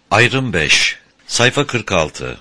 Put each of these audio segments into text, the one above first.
Ayrım 5, sayfa 46.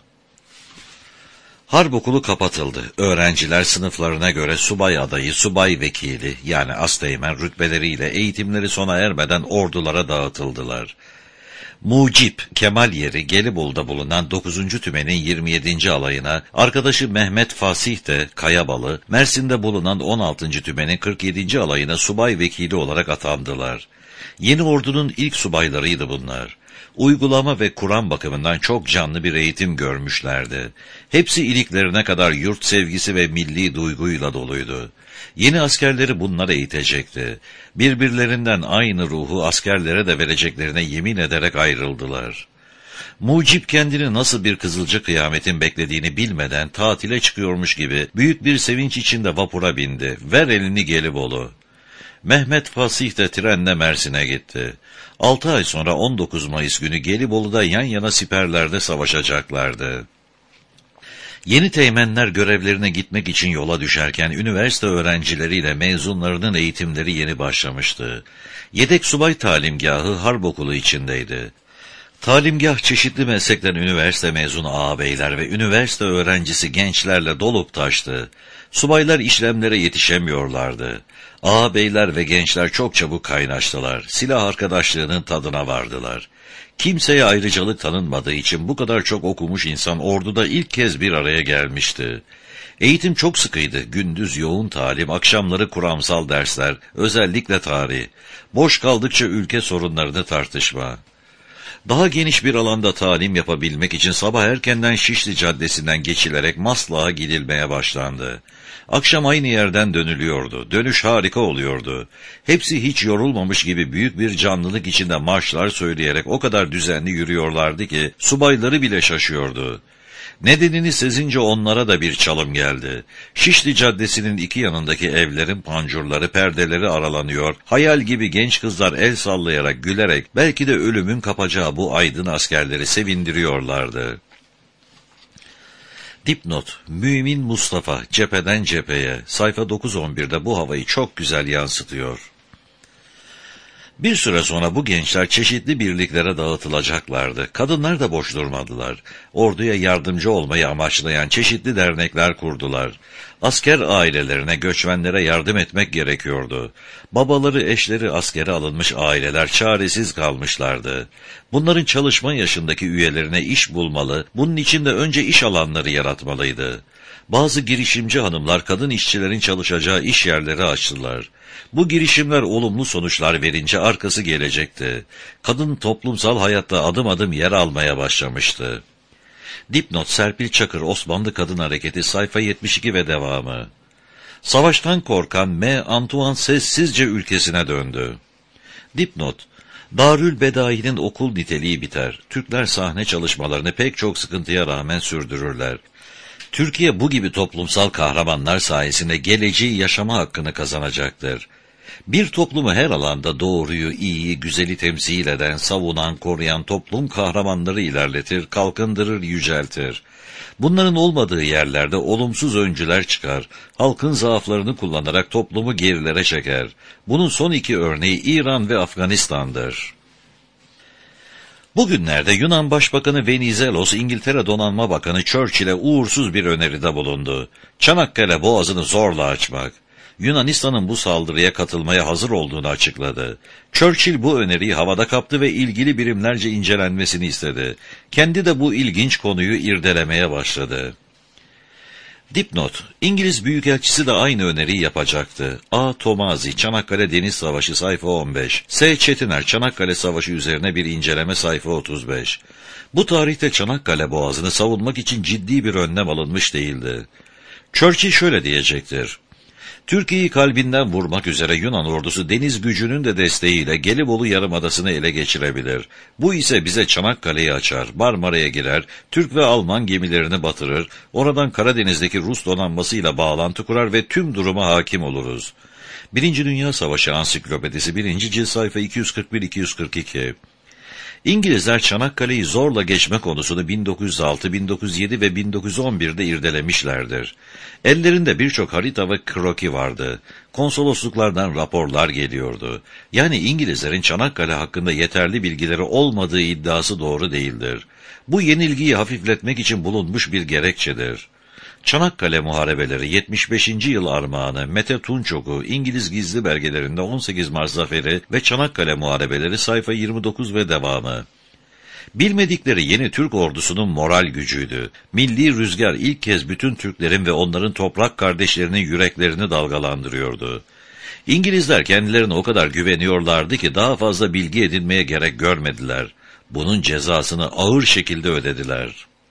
Harp okulu kapatıldı. Öğrenciler sınıflarına göre subay adayı, subay vekili yani asteğmen rütbeleriyle eğitimleri sona ermeden ordulara dağıtıldılar. Mucip, Kemal yeri Gelibolu'da bulunan 9. Tümen'in 27. alayına, arkadaşı Mehmet Fasih de Kayabalı, Mersin'de bulunan 16. Tümen'in 47. alayına subay vekili olarak atandılar. Yeni ordunun ilk subaylarıydı bunlar. Uygulama ve Kur'an bakımından çok canlı bir eğitim görmüşlerdi. Hepsi iliklerine kadar yurt sevgisi ve milli duyguyla doluydu. Yeni askerleri bunlar eğitecekti. Birbirlerinden aynı ruhu askerlere de vereceklerine yemin ederek ayrıldılar. Mucip kendini nasıl bir Kızılcı kıyametin beklediğini bilmeden tatile çıkıyormuş gibi büyük bir sevinç içinde vapura bindi. Ver elini Gelibolu. Mehmet Fasih de trenle Mersin'e gitti. 6 ay sonra 19 Mayıs günü Gelibolu'da yan yana siperlerde savaşacaklardı. Yeni teğmenler görevlerine gitmek için yola düşerken üniversite öğrencileriyle mezunlarının eğitimleri yeni başlamıştı. Yedek subay talimgahı harp okulu içindeydi. Talimgah çeşitli meslekten üniversite mezunu ağabeyler ve üniversite öğrencisi gençlerle dolup taştı. Subaylar işlemlere yetişemiyorlardı. Ağabeyler ve gençler çok çabuk kaynaştılar. Silah arkadaşlığının tadına vardılar. Kimseye ayrıcalık tanınmadığı için bu kadar çok okumuş insan orduda ilk kez bir araya gelmişti. Eğitim çok sıkıydı. Gündüz yoğun talim, akşamları kuramsal dersler, özellikle tarih. Boş kaldıkça ülke sorunlarını tartışma. Daha geniş bir alanda talim yapabilmek için sabah erkenden Şişli Caddesi'nden geçilerek Maslak'a gidilmeye başlandı. Akşam aynı yerden dönülüyordu. Dönüş harika oluyordu. Hepsi hiç yorulmamış gibi büyük bir canlılık içinde marşlar söyleyerek o kadar düzenli yürüyorlardı ki subayları bile şaşıyordu. Nedenini sezince onlara da bir çalım geldi. Şişli Caddesi'nin iki yanındaki evlerin pancurları, perdeleri aralanıyor, hayal gibi genç kızlar el sallayarak, gülerek, belki de ölümün kapacağı bu aydın askerleri sevindiriyorlardı. Dipnot, Mümin Mustafa, Cepheden Cepheye, sayfa 911'de bu havayı çok güzel yansıtıyor. Bir süre sonra bu gençler çeşitli birliklere dağıtılacaklardı. Kadınlar da boş durmadılar. Orduya yardımcı olmayı amaçlayan çeşitli dernekler kurdular. Asker ailelerine, göçmenlere yardım etmek gerekiyordu. Babaları, eşleri askere alınmış aileler çaresiz kalmışlardı. Bunların çalışma yaşındaki üyelerine iş bulmalı, bunun için de önce iş alanları yaratmalıydı. Bazı girişimci hanımlar kadın işçilerin çalışacağı iş yerleri açtılar. Bu girişimler olumlu sonuçlar verince arkası gelecekti. Kadın toplumsal hayatta adım adım yer almaya başlamıştı. Dipnot, Serpil Çakır, Osmanlı Kadın Hareketi, sayfa 72 ve devamı. Savaştan korkan M. Antoine sessizce ülkesine döndü. Dipnot, Darül Bedai'nin okul niteliği biter. Türkler sahne çalışmalarını pek çok sıkıntıya rağmen sürdürürler. Türkiye bu gibi toplumsal kahramanlar sayesinde geleceği yaşama hakkını kazanacaktır. Bir toplumu her alanda doğruyu, iyiyi, güzeli temsil eden, savunan, koruyan toplum kahramanları ilerletir, kalkındırır, yüceltir. Bunların olmadığı yerlerde olumsuz öncüler çıkar, halkın zaaflarını kullanarak toplumu gerilere çeker. Bunun son iki örneği İran ve Afganistan'dır. Bugünlerde Yunan Başbakanı Venizelos, İngiltere Donanma Bakanı Churchill'e uğursuz bir öneride bulundu. Çanakkale Boğazı'nı zorla açmak. Yunanistan'ın bu saldırıya katılmaya hazır olduğunu açıkladı. Churchill bu öneriyi havada kaptı ve ilgili birimlerce incelenmesini istedi. Kendi de bu ilginç konuyu irdelemeye başladı. Dipnot, İngiliz Büyükelçisi de aynı öneriyi yapacaktı. A. Tomazi, Çanakkale Deniz Savaşı, sayfa 15. S. Çetiner, Çanakkale Savaşı üzerine bir inceleme, sayfa 35. Bu tarihte Çanakkale Boğazı'nı savunmak için ciddi bir önlem alınmış değildi. Churchill şöyle diyecektir. Türkiye'yi kalbinden vurmak üzere Yunan ordusu deniz gücünün de desteğiyle Gelibolu Yarımadası'nı ele geçirebilir. Bu ise bize Çanakkale'yi açar, Marmara'ya girer, Türk ve Alman gemilerini batırır, oradan Karadeniz'deki Rus donanmasıyla bağlantı kurar ve tüm duruma hakim oluruz. 1. Dünya Savaşı Ansiklopedisi 1. cilt, sayfa 241-242. İngilizler Çanakkale'yi zorla geçme konusunu 1906, 1907 ve 1911'de irdelemişlerdir. Ellerinde birçok harita ve kroki vardı. Konsolosluklardan raporlar geliyordu. Yani İngilizlerin Çanakkale hakkında yeterli bilgileri olmadığı iddiası doğru değildir. Bu yenilgiyi hafifletmek için bulunmuş bir gerekçedir. Çanakkale Muharebeleri 75. yıl armağanı Mete Tunçok'u İngiliz gizli belgelerinde 18 Mart Zaferi ve Çanakkale Muharebeleri sayfa 29 ve devamı. Bilmedikleri yeni Türk ordusunun moral gücüydü. Milli rüzgar ilk kez bütün Türklerin ve onların toprak kardeşlerinin yüreklerini dalgalandırıyordu. İngilizler kendilerine o kadar güveniyorlardı ki daha fazla bilgi edinmeye gerek görmediler. Bunun cezasını ağır şekilde ödediler.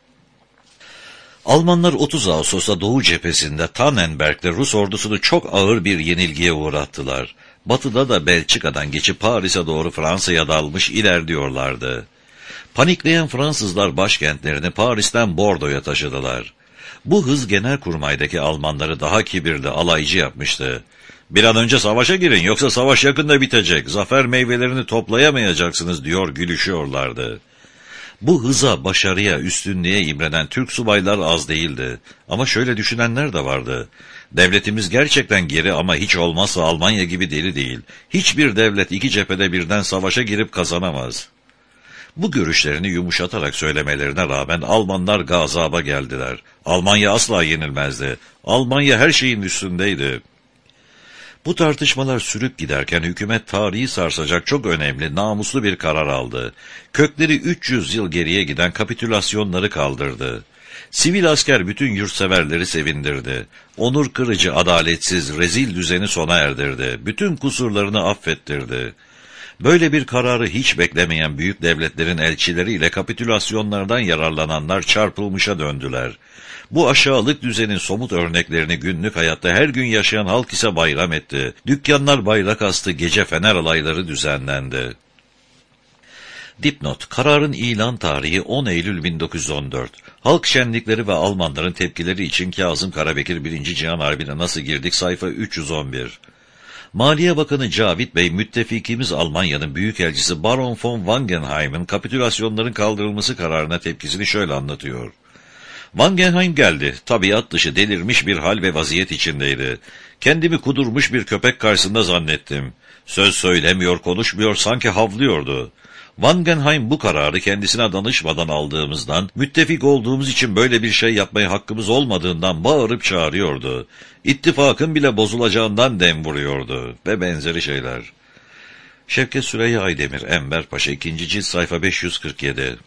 Almanlar 30 Ağustos'ta Doğu cephesinde Tannenberg'de Rus ordusunu çok ağır bir yenilgiye uğrattılar. Batıda da Belçika'dan geçip Paris'e doğru Fransa'ya dalmış ilerliyorlardı. Panikleyen Fransızlar başkentlerini Paris'ten Bordo'ya taşıdılar. Bu hız Genelkurmay'daki Almanları daha kibirli, alaycı yapmıştı. "Bir an önce savaşa girin, yoksa savaş yakında bitecek, zafer meyvelerini toplayamayacaksınız," diyor gülüşüyorlardı. Bu hıza, başarıya, üstünlüğe imrenen Türk subaylar az değildi. Ama şöyle düşünenler de vardı. Devletimiz gerçekten geri ama hiç olmazsa Almanya gibi deli değil. Hiçbir devlet iki cephede birden savaşa girip kazanamaz. Bu görüşlerini yumuşatarak söylemelerine rağmen Almanlar gazaba geldiler. Almanya asla yenilmezdi. Almanya her şeyin üstündeydi. Bu tartışmalar sürüp giderken hükümet tarihi sarsacak çok önemli, namuslu bir karar aldı. Kökleri 300 yıl geriye giden kapitülasyonları kaldırdı. Sivil asker bütün yurtseverleri sevindirdi. Onur kırıcı, adaletsiz, rezil düzeni sona erdirdi. Bütün kusurlarını affettirdi. Böyle bir kararı hiç beklemeyen büyük devletlerin elçileriyle kapitülasyonlardan yararlananlar çarpılmışa döndüler. Bu aşağılık düzenin somut örneklerini günlük hayatta her gün yaşayan halk ise bayram etti. Dükkanlar bayrak astı, gece fener alayları düzenlendi. Dipnot: kararın ilan tarihi 10 Eylül 1914. Halk şenlikleri ve Almanların tepkileri için Kazım Karabekir 1. Cihan Harbi'ne nasıl girdik sayfa 311. Maliye Bakanı Cavit Bey, müttefikimiz Almanya'nın büyükelçisi Baron von Wangenheim'in kapitülasyonların kaldırılması kararına tepkisini şöyle anlatıyor. Wangenheim geldi. Tabiat dışı delirmiş bir hal ve vaziyet içindeydi. Kendimi kudurmuş bir köpek karşısında zannettim. Söz söylemiyor, konuşmuyor, sanki havlıyordu. Wangenheim bu kararı kendisine danışmadan aldığımızdan, müttefik olduğumuz için böyle bir şey yapmaya hakkımız olmadığından bağırıp çağırıyordu. İttifakın bile bozulacağından dem vuruyordu ve benzeri şeyler. Şevket Süreyya Aydemir, Enver Paşa, 2. cilt sayfa 547.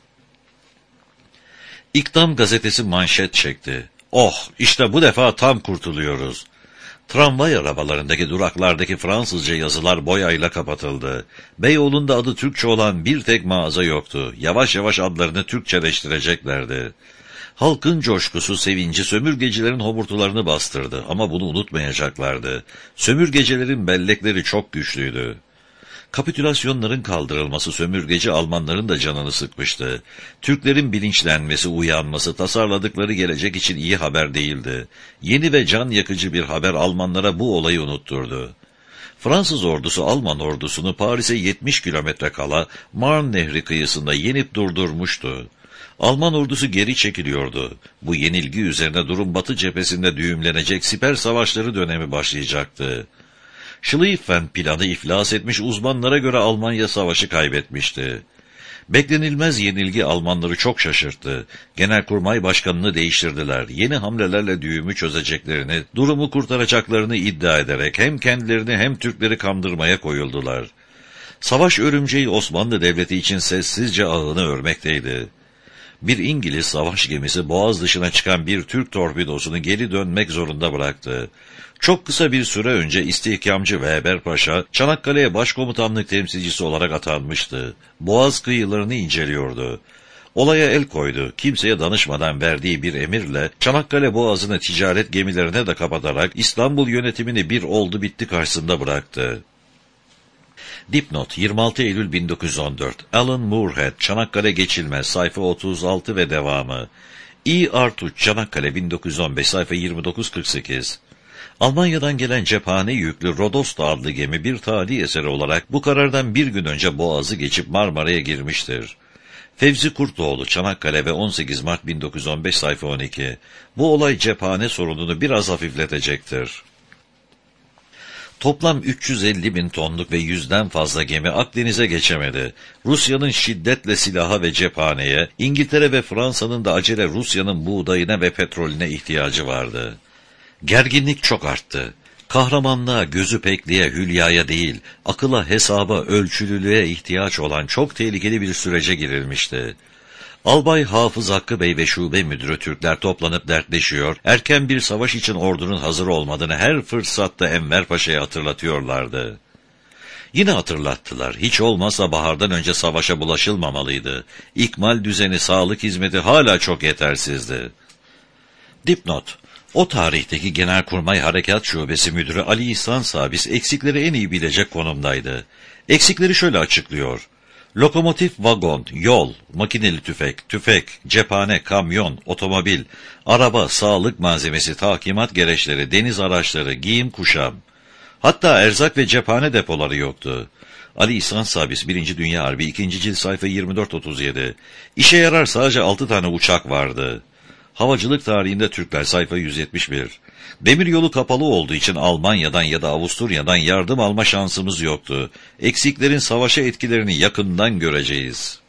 İktam gazetesi manşet çekti. "Oh, işte bu defa tam kurtuluyoruz." Tramvay arabalarındaki duraklardaki Fransızca yazılar boyayla kapatıldı. Beyoğlu'nda adı Türkçe olan bir tek mağaza yoktu. Yavaş yavaş adlarını Türkçeleştireceklerdi. Halkın coşkusu, sevinci sömürgecilerin homurtularını bastırdı ama bunu unutmayacaklardı. Sömürgecilerin bellekleri çok güçlüydü. Kapitülasyonların kaldırılması sömürgeci Almanların da canını sıkmıştı. Türklerin bilinçlenmesi, uyanması, tasarladıkları gelecek için iyi haber değildi. Yeni ve can yakıcı bir haber Almanlara bu olayı unutturdu. Fransız ordusu Alman ordusunu Paris'e 70 kilometre kala Marne Nehri kıyısında yenip durdurmuştu. Alman ordusu geri çekiliyordu. Bu yenilgi üzerine durum Batı cephesinde düğümlenecek siper savaşları dönemi başlayacaktı. Schlieffen planı iflas etmiş, uzmanlara göre Almanya savaşı kaybetmişti. Beklenilmez yenilgi Almanları çok şaşırttı. Genelkurmay Başkanı'nı değiştirdiler. Yeni hamlelerle düğümü çözeceklerini, durumu kurtaracaklarını iddia ederek hem kendilerini hem Türkleri kandırmaya koyuldular. Savaş örümceği Osmanlı Devleti için sessizce ağını örmekteydi. Bir İngiliz savaş gemisi boğaz dışına çıkan bir Türk torpidosunu geri dönmek zorunda bıraktı. Çok kısa bir süre önce istihkamcı Weber Paşa, Çanakkale'ye başkomutanlık temsilcisi olarak atanmıştı. Boğaz kıyılarını inceliyordu. Olaya el koydu. Kimseye danışmadan verdiği bir emirle Çanakkale Boğazı'nı ticaret gemilerine de kapatarak İstanbul yönetimini bir oldu bitti karşısında bıraktı. Dipnot: 26 Eylül 1914. Alan Moorhead, Çanakkale Geçilmez, sayfa 36 ve devamı. E. Artuç, Çanakkale 1915, sayfa 29-48. Almanya'dan gelen cephane yüklü Rodosta adlı gemi bir tali eseri olarak bu karardan bir gün önce Boğaz'ı geçip Marmara'ya girmiştir. Fevzi Kurtoğlu, Çanakkale ve 18 Mart 1915 sayfa 12. Bu olay cephane sorununu biraz hafifletecektir. Toplam 350 bin tonluk ve 100'den fazla gemi Akdeniz'e geçemedi. Rusya'nın şiddetle silaha ve cephaneye, İngiltere ve Fransa'nın da acele Rusya'nın buğdayına ve petrolüne ihtiyacı vardı. Gerginlik çok arttı. Kahramanlığa, gözü pekliğe, hülyaya değil, akıla, hesaba, ölçülülüğe ihtiyaç olan çok tehlikeli bir sürece girilmişti. Albay Hafız Hakkı Bey ve şube müdürü Türkler toplanıp dertleşiyor, erken bir savaş için ordunun hazır olmadığını her fırsatta Enver Paşa'ya hatırlatıyorlardı. Yine hatırlattılar, hiç olmazsa bahardan önce savaşa bulaşılmamalıydı. İkmal düzeni, sağlık hizmeti hala çok yetersizdi. Dipnot: O tarihteki Genelkurmay Harekat Şubesi Müdürü Ali İhsan Sabis eksikleri en iyi bilecek konumdaydı. Eksikleri şöyle açıklıyor: lokomotif, vagon, yol, makineli tüfek, cephane, kamyon, otomobil, araba, sağlık malzemesi, takimat gereçleri, deniz araçları, giyim kuşam. Hatta erzak ve cephane depoları yoktu. Ali İhsan Sabis 1. Dünya Harbi 2. cilt sayfa 24-37. İşe yarar sadece 6 tane uçak vardı. Havacılık tarihinde Türkler sayfa 171. Demiryolu kapalı olduğu için Almanya'dan ya da Avusturya'dan yardım alma şansımız yoktu. Eksiklerin savaşa etkilerini yakından göreceğiz.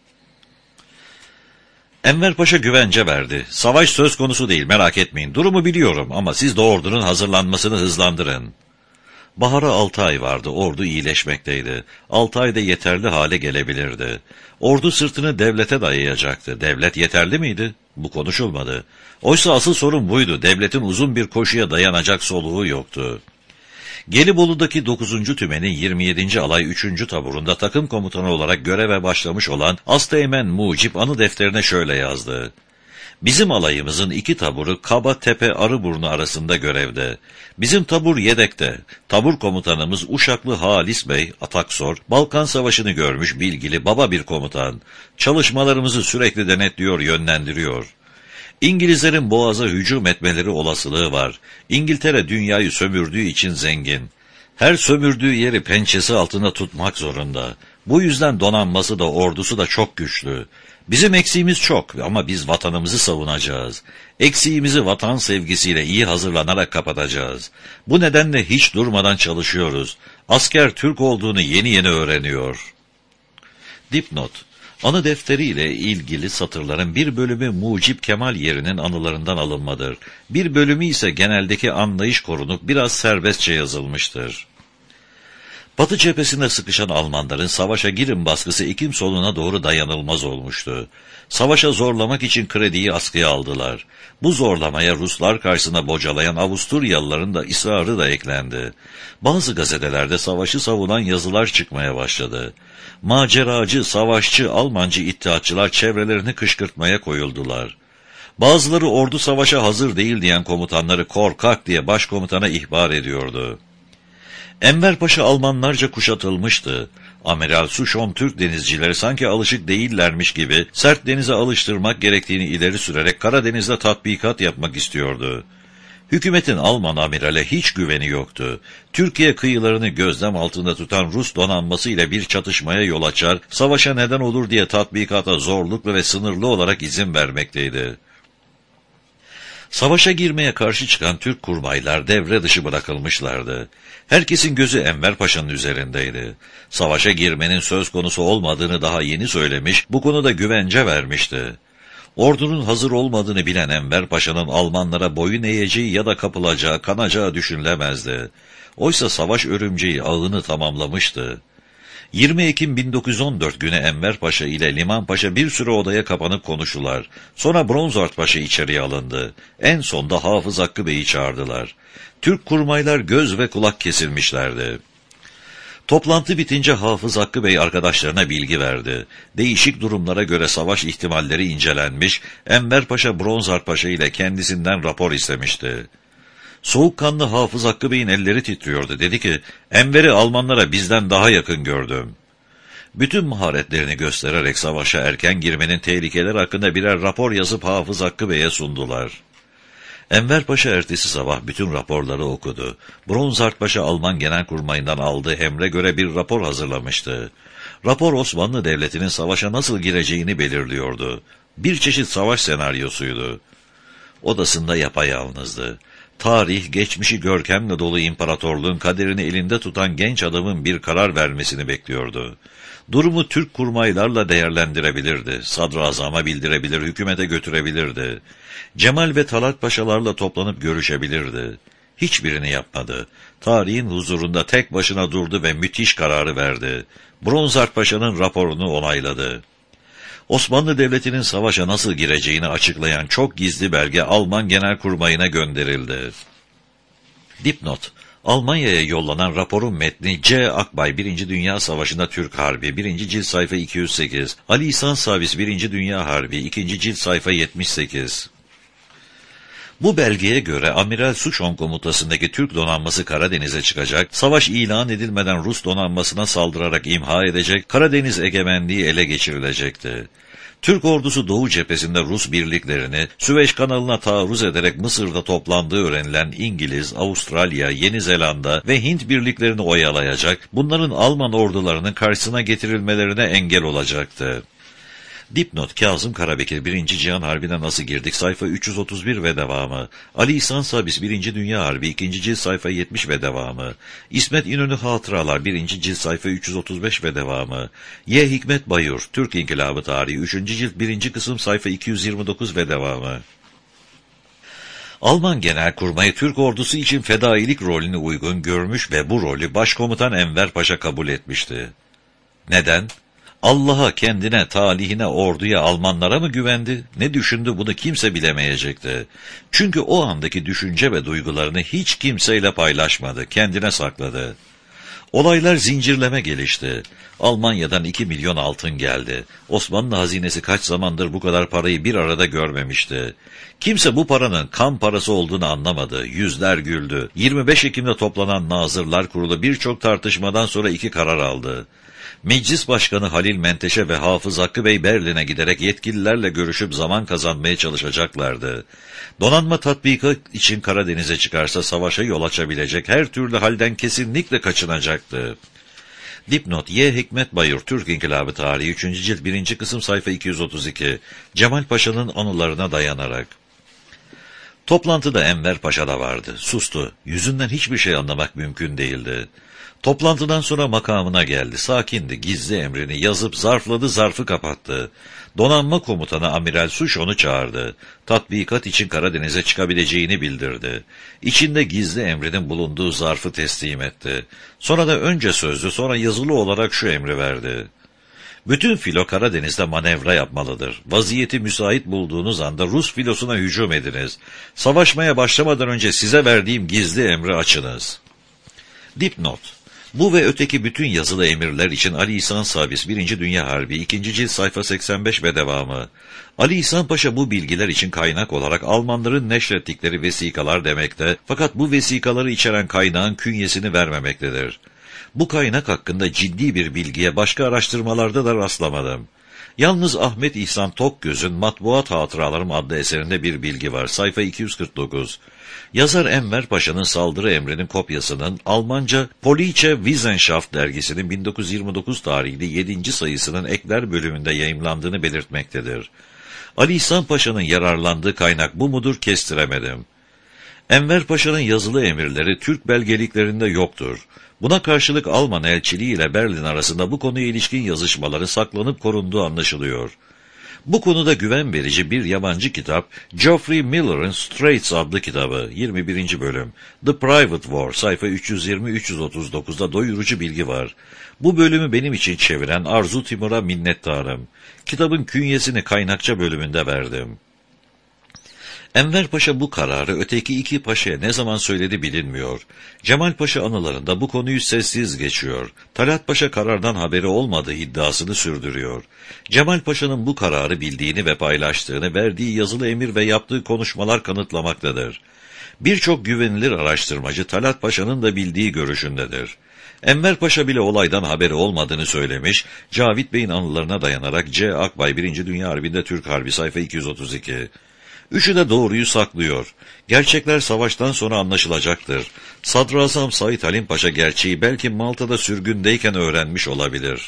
Enver Paşa güvence verdi. Savaş söz konusu değil, merak etmeyin. Durumu biliyorum ama siz de ordunun hazırlanmasını hızlandırın. Bahara 6 ay vardı, ordu iyileşmekteydi. 6 ayda yeterli hale gelebilirdi. Ordu sırtını devlete dayayacaktı. Devlet yeterli miydi? Bu konuşulmadı. Oysa asıl sorun buydu. Devletin uzun bir koşuya dayanacak soluğu yoktu. Gelibolu'daki 9. Tümen'in 27. Alay 3. Taburunda takım komutanı olarak göreve başlamış olan Asteğmen Mucip anı defterine şöyle yazdı: Bizim alayımızın 2 taburu Kaba Tepe Arıburnu arasında görevde. Bizim tabur yedekte. Tabur komutanımız Uşaklı Halis Bey, Ataksor, Balkan Savaşı'nı görmüş bilgili baba bir komutan. Çalışmalarımızı sürekli denetliyor, yönlendiriyor. İngilizlerin Boğaz'a hücum etmeleri olasılığı var. İngiltere dünyayı sömürdüğü için zengin. Her sömürdüğü yeri pençesi altında tutmak zorunda. Bu yüzden donanması da ordusu da çok güçlü. Bizim eksiğimiz çok ama biz vatanımızı savunacağız. Eksiğimizi vatan sevgisiyle iyi hazırlanarak kapatacağız. Bu nedenle hiç durmadan çalışıyoruz. Asker Türk olduğunu yeni yeni öğreniyor. Dipnot: Anı defteriyle ilgili satırların bir bölümü Mucip Kemal Yeri'nin anılarından alınmadır. Bir bölümü ise geneldeki anlayış korunup biraz serbestçe yazılmıştır. Batı cephesinde sıkışan Almanların savaşa girin baskısı Ekim sonuna doğru dayanılmaz olmuştu. Savaşa zorlamak için krediyi askıya aldılar. Bu zorlamaya Ruslar karşısında bocalayan Avusturyalıların da ısrarı da eklendi. Bazı gazetelerde savaşı savunan yazılar çıkmaya başladı. Maceracı, savaşçı, Almancı iddiatçılar çevrelerini kışkırtmaya koyuldular. Bazıları ordu savaşa hazır değil diyen komutanları korkak diye başkomutana ihbar ediyordu. Enver Paşa Almanlarca kuşatılmıştı. Amiral Suchon Türk denizcileri sanki alışık değillermiş gibi sert denize alıştırmak gerektiğini ileri sürerek Karadeniz'de tatbikat yapmak istiyordu. Hükümetin Alman amirale hiç güveni yoktu. Türkiye kıyılarını gözlem altında tutan Rus donanması ile bir çatışmaya yol açar, savaşa neden olur diye tatbikata zorluklu ve sınırlı olarak izin vermekteydi. Savaşa girmeye karşı çıkan Türk kurmaylar devre dışı bırakılmışlardı. Herkesin gözü Enver Paşa'nın üzerindeydi. Savaşa girmenin söz konusu olmadığını daha yeni söylemiş, bu konuda güvence vermişti. Ordunun hazır olmadığını bilen Enver Paşa'nın Almanlara boyun eğeceği ya da kapılacağı, kanacağı düşünülemezdi. Oysa savaş örümceği ağını tamamlamıştı. 20 Ekim 1914 günü Enver Paşa ile Liman Paşa bir süre odaya kapanıp konuştular. Sonra Bronzart Paşa içeriye alındı. En sonda Hafız Hakkı Bey'i çağırdılar. Türk kurmaylar göz ve kulak kesilmişlerdi. Toplantı bitince Hafız Hakkı Bey arkadaşlarına bilgi verdi. Değişik durumlara göre savaş ihtimalleri incelenmiş, Enver Paşa Bronzart Paşa ile kendisinden rapor istemişti. Soğukkanlı Hafız Hakkı Bey'in elleri titriyordu. Dedi ki, Enver'i Almanlara bizden daha yakın gördüm. Bütün maharetlerini göstererek savaşa erken girmenin tehlikeleri hakkında birer rapor yazıp Hafız Hakkı Bey'e sundular. Enver Paşa ertesi sabah bütün raporları okudu. Bronzart Paşa Alman Genelkurmay'ından aldığı emre göre bir rapor hazırlamıştı. Rapor Osmanlı Devleti'nin savaşa nasıl gireceğini belirliyordu. Bir çeşit savaş senaryosuydu. Odasında yapayalnızdı. Tarih, geçmişi görkemle dolu imparatorluğun kaderini elinde tutan genç adamın bir karar vermesini bekliyordu. Durumu Türk kurmaylarla değerlendirebilirdi, sadrazama bildirebilir, hükümete götürebilirdi. Cemal ve Talat Paşalarla toplanıp görüşebilirdi. Hiçbirini yapmadı. Tarihin huzurunda tek başına durdu ve müthiş kararı verdi. Bronzart Paşa'nın raporunu onayladı. Osmanlı Devleti'nin savaşa nasıl gireceğini açıklayan çok gizli belge Alman Genelkurmay'ına gönderildi. Dipnot: Almanya'ya yollanan raporun metni C. Akbay 1. Dünya Savaşı'nda Türk Harbi 1. cilt sayfa 208, Ali İhsan Savis 1. Dünya Harbi 2. cilt sayfa 78. Bu belgeye göre Amiral Suçon komutasındaki Türk donanması Karadeniz'e çıkacak, savaş ilan edilmeden Rus donanmasına saldırarak imha edecek, Karadeniz egemenliği ele geçirilecekti. Türk ordusu Doğu cephesinde Rus birliklerini Süveyş kanalına taarruz ederek Mısır'da toplandığı öğrenilen İngiliz, Avustralya, Yeni Zelanda ve Hint birliklerini oyalayacak, bunların Alman ordularının karşısına getirilmelerine engel olacaktı. Dipnot: Kazım Karabekir 1. Cihan Harbi'ne nasıl girdik? Sayfa 331 ve devamı. Ali İhsan Sabis 1. Dünya Harbi 2. cilt sayfa 70 ve devamı. İsmet İnönü Hatıralar 1. cilt sayfa 335 ve devamı. Y. Hikmet Bayur Türk İnkılabı Tarihi 3. cilt 1. kısım sayfa 229 ve devamı. Alman Genelkurmayı Türk ordusu için fedailik rolünü uygun görmüş ve bu rolü Başkomutan Enver Paşa kabul etmişti. Neden? Allah'a, kendine, talihine, orduya, Almanlara mı güvendi? Ne düşündü bunu kimse bilemeyecekti. Çünkü o andaki düşünce ve duygularını hiç kimseyle paylaşmadı, kendine sakladı. Olaylar zincirleme gelişti. Almanya'dan 2 milyon altın geldi. Osmanlı hazinesi kaç zamandır bu kadar parayı bir arada görmemişti. Kimse bu paranın kan parası olduğunu anlamadı. Yüzler güldü. 25 Ekim'de toplanan Nazırlar Kurulu birçok tartışmadan sonra 2 karar aldı. Meclis Başkanı Halil Menteşe ve Hafız Hakkı Bey Berlin'e giderek yetkililerle görüşüp zaman kazanmaya çalışacaklardı. Donanma tatbikat için Karadeniz'e çıkarsa savaşa yol açabilecek her türlü halden kesinlikle kaçınacaktı. Dipnot: Y. Hikmet Bayur Türk İnkılabı Tarihi 3. cilt 1. kısım sayfa 232, Cemal Paşa'nın anılarına dayanarak. Toplantıda Enver Paşa da vardı. Sustu. Yüzünden hiçbir şey anlamak mümkün değildi. Toplantıdan sonra makamına geldi. Sakindi. Gizli emrini yazıp zarfladı, zarfı kapattı. Donanma komutanı Amiral Suçon'u çağırdı. Tatbikat için Karadeniz'e çıkabileceğini bildirdi. İçinde gizli emrinin bulunduğu zarfı teslim etti. Sonra da önce sözlü, sonra yazılı olarak şu emri verdi. Bütün filo Karadeniz'de manevra yapmalıdır. Vaziyeti müsait bulduğunuz anda Rus filosuna hücum ediniz. Savaşmaya başlamadan önce size verdiğim gizli emri açınız. Dipnot: Bu ve öteki bütün yazılı emirler için Ali İhsan Sabis 1. Dünya Harbi 2. cilt sayfa 85 ve devamı. Ali İhsan Paşa bu bilgiler için kaynak olarak Almanların neşrettikleri vesikalar demekte, fakat bu vesikaları içeren kaynağın künyesini vermemektedir. Bu kaynak hakkında ciddi bir bilgiye başka araştırmalarda da rastlamadım. Yalnız Ahmet İhsan Tokgöz'ün Matbuat Hatıralarım adlı eserinde bir bilgi var. Sayfa 249. Yazar Enver Paşa'nın saldırı emrinin kopyasının Almanca Politische Wissenschaft dergisinin 1929 tarihli 7. sayısının ekler bölümünde yayımlandığını belirtmektedir. Ali İhsan Paşa'nın yararlandığı kaynak bu mudur kestiremedim. Enver Paşa'nın yazılı emirleri Türk belgeliklerinde yoktur. Buna karşılık Alman elçiliği ile Berlin arasında bu konuya ilişkin yazışmaları saklanıp korunduğu anlaşılıyor. Bu konuda güven verici bir yabancı kitap, Geoffrey Miller'ın Straits adlı kitabı, 21. bölüm, The Private War, sayfa 320-339'da doyurucu bilgi var. Bu bölümü benim için çeviren Arzu Timur'a minnettarım. Kitabın künyesini kaynakça bölümünde verdim. Enver Paşa bu kararı öteki 2 paşaya ne zaman söyledi bilinmiyor. Cemal Paşa anılarında bu konuyu sessiz geçiyor. Talat Paşa karardan haberi olmadığı iddiasını sürdürüyor. Cemal Paşa'nın bu kararı bildiğini ve paylaştığını verdiği yazılı emir ve yaptığı konuşmalar kanıtlamaktadır. Birçok güvenilir araştırmacı Talat Paşa'nın da bildiği görüşündedir. Enver Paşa bile olaydan haberi olmadığını söylemiş, Cavit Bey'in anılarına dayanarak C. Akbay 1. Dünya Harbi'nde Türk Harbi sayfa 232. Üçü de doğruyu saklıyor. Gerçekler savaştan sonra anlaşılacaktır. Sadrazam Said Halim Paşa gerçeği belki Malta'da sürgündeyken öğrenmiş olabilir.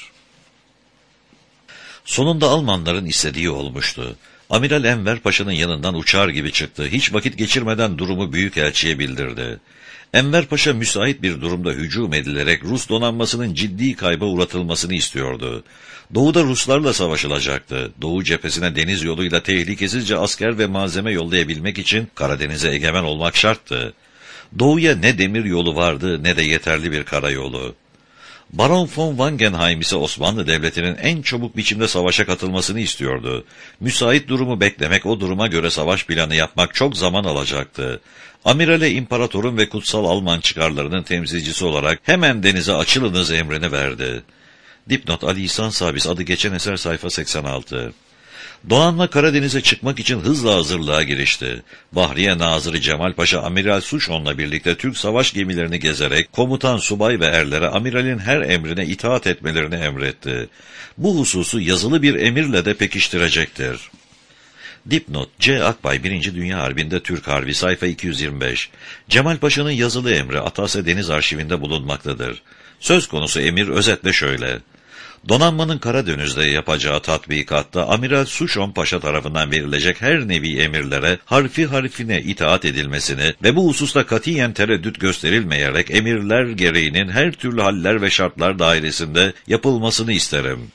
Sonunda Almanların istediği olmuştu. Amiral Enver Paşa'nın yanından uçar gibi çıktı. Hiç vakit geçirmeden durumu büyükelçiye bildirdi. Enver Paşa müsait bir durumda hücum edilerek Rus donanmasının ciddi kayba uğratılmasını istiyordu. Doğuda Ruslarla savaşılacaktı. Doğu cephesine deniz yoluyla tehlikesizce asker ve malzeme yollayabilmek için Karadeniz'e egemen olmak şarttı. Doğuya ne demir yolu vardı ne de yeterli bir karayolu. Baron von Wangenheim ise Osmanlı Devleti'nin en çabuk biçimde savaşa katılmasını istiyordu. Müsait durumu beklemek, o duruma göre savaş planı yapmak çok zaman alacaktı. Amirale imparatorun ve kutsal Alman çıkarlarının temsilcisi olarak hemen denize açılınız emrini verdi. Dipnot: Ali İhsan Sabis, adı geçen eser, sayfa 86. Donanma Karadeniz'e çıkmak için hızla hazırlığa girişti. Bahriye Nazırı Cemal Paşa, Amiral Suşon'la birlikte Türk savaş gemilerini gezerek komutan, subay ve erlere amiralin her emrine itaat etmelerini emretti. Bu hususu yazılı bir emirle de pekiştirecektir. Dipnot: C. Akbay, 1. Dünya Harbi'nde Türk Harbi, sayfa 225. Cemal Paşa'nın yazılı emri Atasya Deniz Arşivinde bulunmaktadır. Söz konusu emir özetle şöyle: Donanmanın Karadeniz'de yapacağı tatbikatta Amiral Suşon Paşa tarafından verilecek her nevi emirlere harfi harfine itaat edilmesini ve bu hususta katiyen tereddüt gösterilmeyerek emirler gereğinin her türlü haller ve şartlar dairesinde yapılmasını isterim.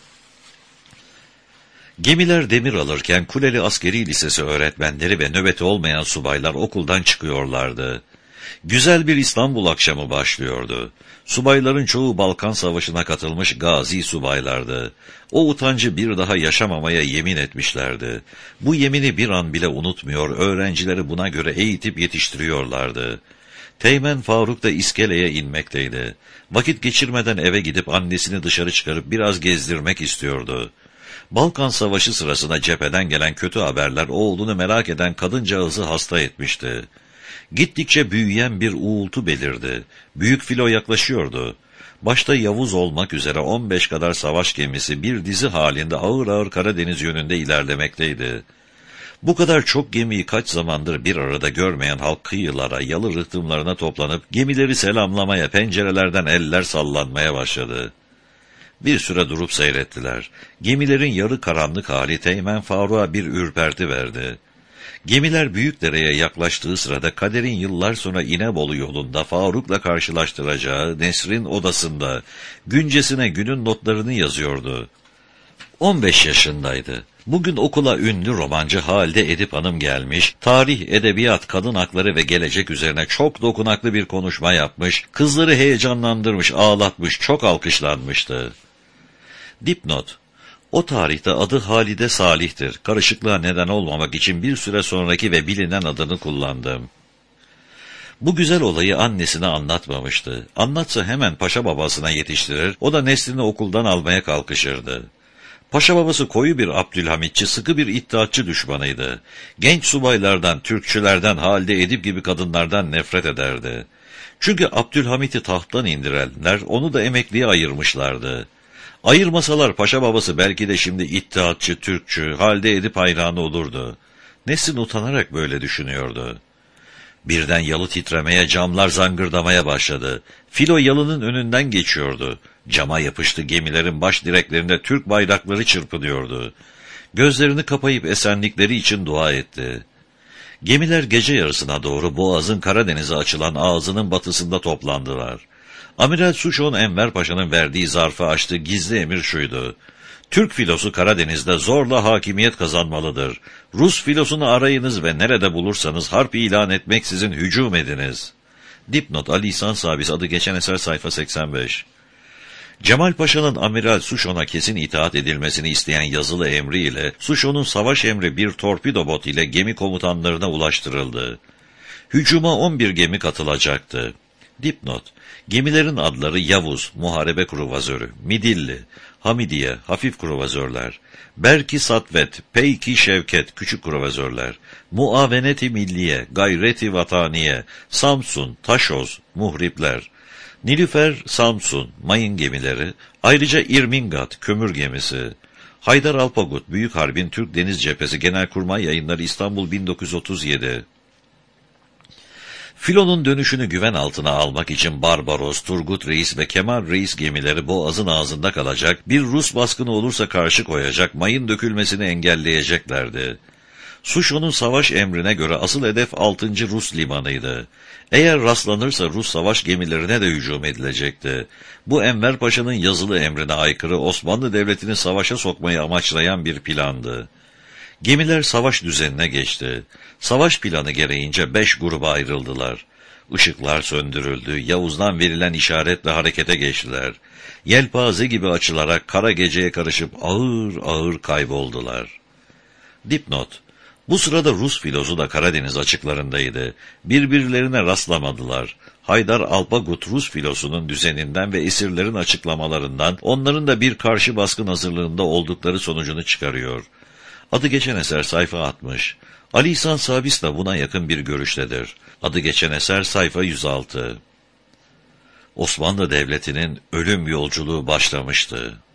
Gemiler demir alırken Kuleli Askeri Lisesi öğretmenleri ve nöbeti olmayan subaylar okuldan çıkıyorlardı. Güzel bir İstanbul akşamı başlıyordu. Subayların çoğu Balkan Savaşı'na katılmış gazi subaylardı. O utancı bir daha yaşamamaya yemin etmişlerdi. Bu yemini bir an bile unutmuyor, öğrencileri buna göre eğitip yetiştiriyorlardı. Teğmen Faruk da iskeleye inmekteydi. Vakit geçirmeden eve gidip annesini dışarı çıkarıp biraz gezdirmek istiyordu. Balkan Savaşı sırasında cepheden gelen kötü haberler oğlunu merak eden kadıncağızı hasta etmişti. Gittikçe büyüyen bir uğultu belirdi. Büyük filo yaklaşıyordu. Başta Yavuz olmak üzere 15 kadar savaş gemisi bir dizi halinde ağır ağır Karadeniz yönünde ilerlemekteydi. Bu kadar çok gemiyi kaç zamandır bir arada görmeyen halk kıyılara, yalı rıhtımlarına toplanıp gemileri selamlamaya, pencerelerden eller sallanmaya başladı. Bir süre durup seyrettiler. Gemilerin yarı karanlık hali Teğmen Faruk'a bir ürperti verdi. Gemiler Büyükdere'ye yaklaştığı sırada kaderin yıllar sonra İnebolu yolunda Faruk'la karşılaştıracağı Nesrin odasında güncesine günün notlarını yazıyordu. 15 yaşındaydı. Bugün okula ünlü romancı Halide Edip Hanım gelmiş, tarih, edebiyat, kadın hakları ve gelecek üzerine çok dokunaklı bir konuşma yapmış, kızları heyecanlandırmış, ağlatmış, çok alkışlanmıştı. Dipnot: O tarihte adı Halide Salih'tir. Karışıklığa neden olmamak için bir süre sonraki ve bilinen adını kullandım. Bu güzel olayı annesine anlatmamıştı. Anlatsa hemen paşa babasına yetiştirir, o da Nesrin'i okuldan almaya kalkışırdı. Paşa babası koyu bir Abdülhamitçi, sıkı bir iddiatçı düşmanıydı. Genç subaylardan, Türkçülerden, Halide Edip gibi kadınlardan nefret ederdi. Çünkü Abdülhamit'i tahttan indirenler onu da emekliye ayırmışlardı. Ayırmasalar paşa babası belki de şimdi iddiatçı, Türkçü, Halide Edip hayranı olurdu. Nesrin utanarak böyle düşünüyordu. Birden yalı titremeye, camlar zangırdamaya başladı. Filo yalının önünden geçiyordu. Cama yapıştı, gemilerin baş direklerinde Türk bayrakları çırpınıyordu. Gözlerini kapayıp esenlikleri için dua etti. Gemiler gece yarısına doğru Boğaz'ın Karadeniz'e açılan ağzının batısında toplandılar. Amiral Suşon Enver Paşa'nın verdiği zarfı açtı, gizli emir şuydu: Türk filosu Karadeniz'de zorla hakimiyet kazanmalıdır. Rus filosunu arayınız ve nerede bulursanız harp ilan etmeksizin hücum ediniz. Dipnot: Ali İhsan Sabis, adı geçen eser, sayfa 85. Cemal Paşa'nın Amiral Suşon'a kesin itaat edilmesini isteyen yazılı emriyle Suşon'un savaş emri bir torpido bot ile gemi komutanlarına ulaştırıldı. Hücuma 11 gemi katılacaktı. Dipnot: Gemilerin adları Yavuz, muharebe kruvazörü, Midilli, Hamidiye, hafif kruvazörler, Berki Satvet, Peyki Şevket, küçük kruvazörler, Muaveneti Milliye, Gayreti Vataniye, Samsun, Taşoz, muhripler, Nilüfer, Samsun, mayın gemileri, ayrıca İrmingat, kömür gemisi, Haydar Alpagut, Büyük Harbin Türk Deniz Cephesi Genelkurmay Yayınları, İstanbul 1937. Filonun dönüşünü güven altına almak için Barbaros, Turgut Reis ve Kemal Reis gemileri boğazın ağzında kalacak, bir Rus baskını olursa karşı koyacak, mayın dökülmesini engelleyeceklerdi. Suşo'nun savaş emrine göre asıl hedef 6. Rus limanıydı. Eğer rastlanırsa Rus savaş gemilerine de hücum edilecekti. Bu Enver Paşa'nın yazılı emrine aykırı, Osmanlı Devleti'ni savaşa sokmayı amaçlayan bir plandı. Gemiler savaş düzenine geçti. Savaş planı gereğince 5 gruba ayrıldılar. Işıklar söndürüldü, Yavuz'dan verilen işaretle harekete geçtiler. Yelpaze gibi açılarak kara geceye karışıp ağır ağır kayboldular. Dipnot: bu sırada Rus filosu da Karadeniz açıklarındaydı. Birbirlerine rastlamadılar. Haydar Alpagut, Rus filosunun düzeninden ve esirlerin açıklamalarından onların da bir karşı baskın hazırlığında oldukları sonucunu çıkarıyor. Adı geçen eser sayfa 60. Ali İhsan Sabis de buna yakın bir görüştedir. Adı geçen eser sayfa 106. Osmanlı Devleti'nin ölüm yolculuğu başlamıştı.